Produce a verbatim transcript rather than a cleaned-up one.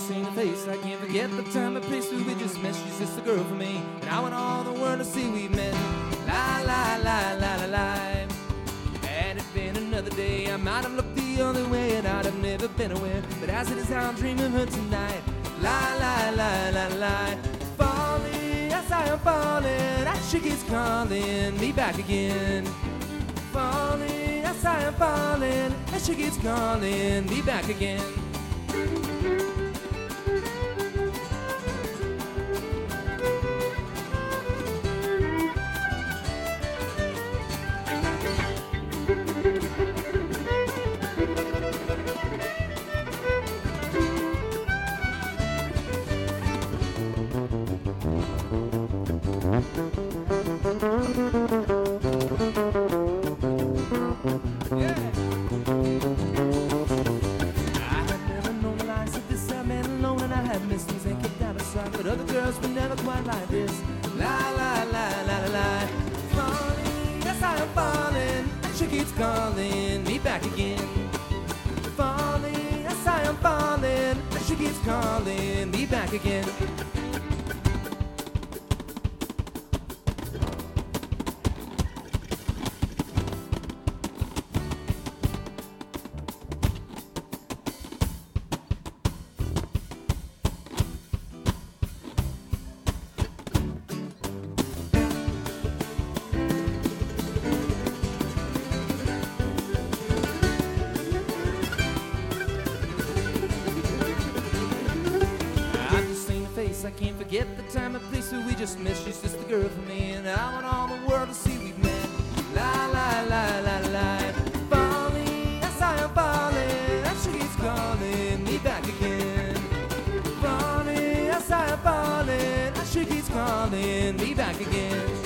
seen her face, I can't forget the time and place where we just met. She's just a girl for me, and I want all the world to see we've met. La la la la la la. Had it been another day, I might have looked the other way, and I'd have never been aware. But as it is, I'm dreaming of her tonight. La la la la la. Falling, yes I am falling, and she keeps calling me back again. Falling, yes I am falling, and she keeps calling me back again. But other girls were never quite like this. La la la la la la. Falling, yes I am falling, and she keeps calling me back again. Falling, yes I am falling, and she keeps calling me back again. I can't forget the time and place where we just met. She's just the girl for me, and I want all the world to see we've met. La la la la la. Falling, yes I am falling, and she keeps calling me back again. Falling, yes I am falling, and she keeps calling me back again.